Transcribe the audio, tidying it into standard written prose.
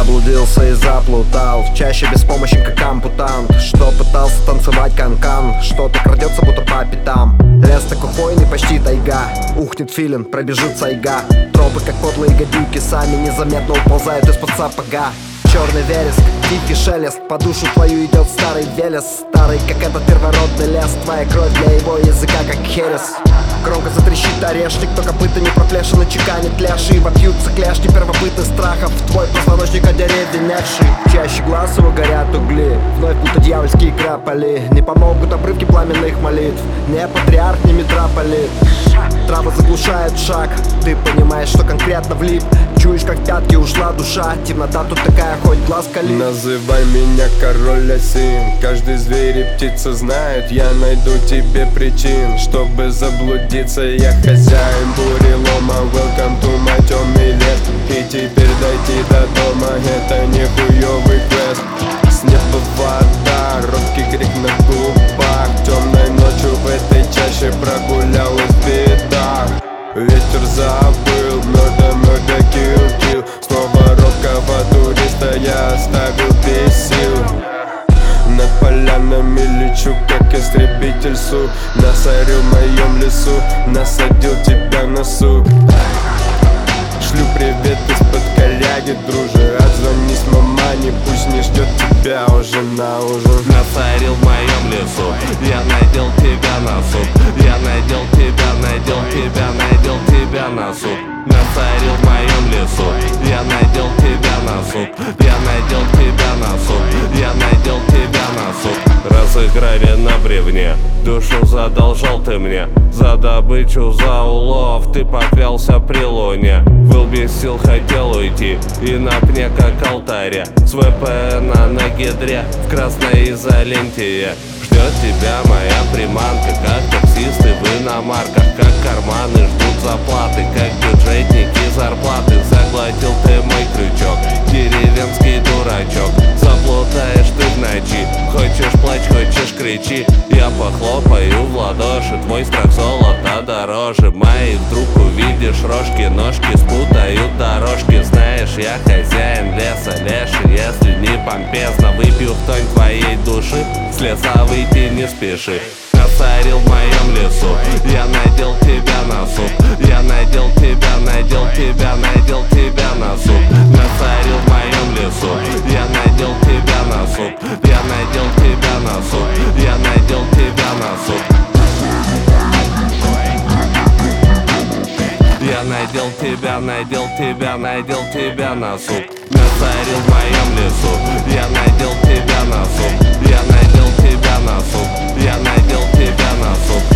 Заблудился и заплутал, чаще беспомощен, как ампутант, что пытался танцевать канкан, что-то крадется, будто по пятам. Лес такой хвойный, почти тайга, ухнет филин, пробежит сайга. Тропы, как подлые гадюки, сами незаметно уползают из-под сапога. Черный вереск, тихий шелест, по душу твою идет старый велес. Старый, как этот первородный лес, твоя кровь для его языка, как херес. Громко затрещит орешник, то копытами проплешины чеканит ляши. Вопьются клешни первобытных страхов, твой позвоночник одеревеневший. Чаще глаз его горят угли, вновь будто дьявольские крапали. Не помогут обрывки пламенных молитв, не патриарх, не митрополит. Трава заглушает шаг, ты понимаешь, что конкретно влип. Чуешь, как в пятки ушла душа, темнота тут такая, хоть глаз кали. Называй меня король Асин, каждый зверь и птица знает. Я найду тебе причин, чтобы заблудиться. Я хозяин бурелома, welcome to my темный лес. И теперь дойти до дома, это не хуёвый квест. С неба вода, робкий крик на губах. Темной ночью в этой чаще прогулялась беда. Ветер забыл, murder, kill. Снова робкого туриста я оставил без сил. Над полянами лечу, как истребитель Су. Насорил в моем лесу, насадил тебя на суп. Шлю привет из-под коряги, друже. Отзвонись мамане, пусть не ждет тебя уже на ужин. Насорил в моем лесу, я надел тебя на суп. Я надел тебя на суп. Насорил в моем лесу, я надел тебя на суп. Я надел тебя на суп. Я надел тебя на суп. Разыграли на бревне, душу задолжал ты мне. За добычу, за улов ты поклялся при луне. Был без сил, хотел уйти, и на пне как алтаря. С ВПНа на гидре, в красной изоленте. Ждет тебя моя приманка, как таксисты в иномарках. Как карманы ждут заплаты, как бюджетники зарплаты. Заглотил ты мой крючок, деревенский дурачок. Заплутаешь ты в ночи, хочешь плачь, хочешь кричи. Я похлопаю в ладоши, твой страх золота дороже. Мои вдруг увидишь рожки, ножки спутают дорожки. Знаешь, я хозяин леса, леший, если не помпезно. Выпью в тонь твоей души, с леса выйти не спеши. Насорил в моем лесу, я надел тебя на суп. Я надел тебя на суп. Насорил в моем лесу, я надел тебя на суп. Я надел тебя на суп. Я надел тебя на суп. Я надел тебя на суп. Насорил в моем лесу, я надел тебя на суп. Я надел тебя на суп. Я надел тебя на суп.